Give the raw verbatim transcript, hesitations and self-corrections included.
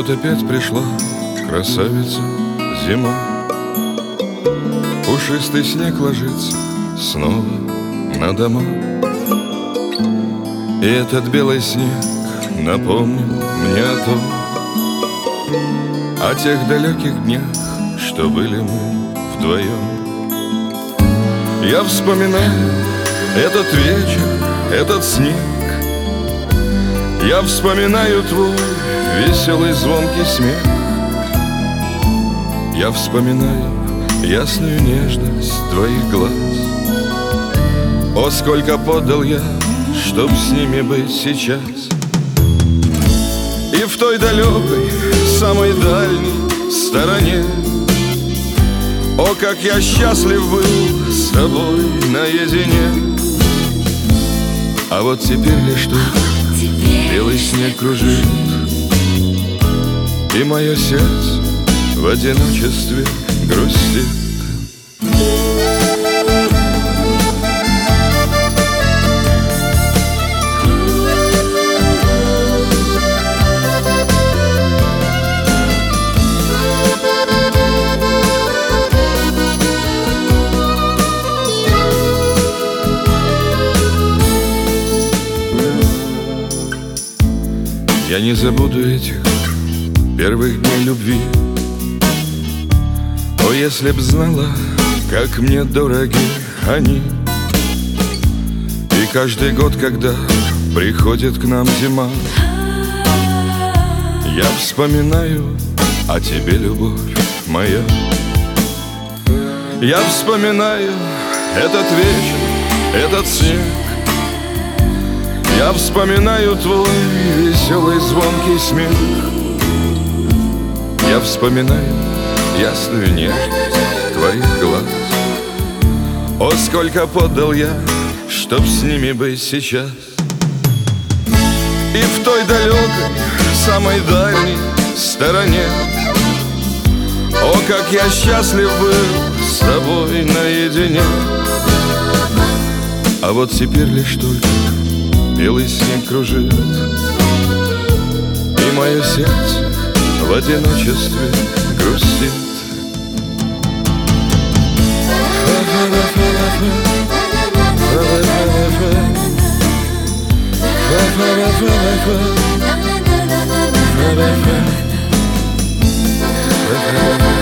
вот опять пришла красавица зима. Пушистый снег ложится снова на дома, и этот белый снег напомнил мне о том, о тех далеких днях, что были мы вдвоем. Я вспоминаю этот вечер, этот снег. Я вспоминаю твой веселый звонкий смех. Я вспоминаю ясную нежность твоих глаз. О, сколько подал я, чтоб с ними быть сейчас. И в той далекой, самой дальней стороне, о, как я счастлив был с тобой наедине. А вот теперь лишь только белый снег кружит, и мое сердце в одиночестве грустит. Я не забуду этих первых дней любви. О, если б знала, как мне дороги они. И каждый год, когда приходит к нам зима, я вспоминаю о тебе, любовь моя. Я вспоминаю этот вечер, этот снег. Я вспоминаю твой веселый звонкий смех. Я вспоминаю ясную нежность твоих глаз. О, сколько подал я, чтоб с ними быть сейчас. И в той далекой, самой дальней стороне, о, как я счастлив был с тобой наедине. А вот теперь лишь только белый снег кружит, и мое сердце в одиночестве грустит. Fa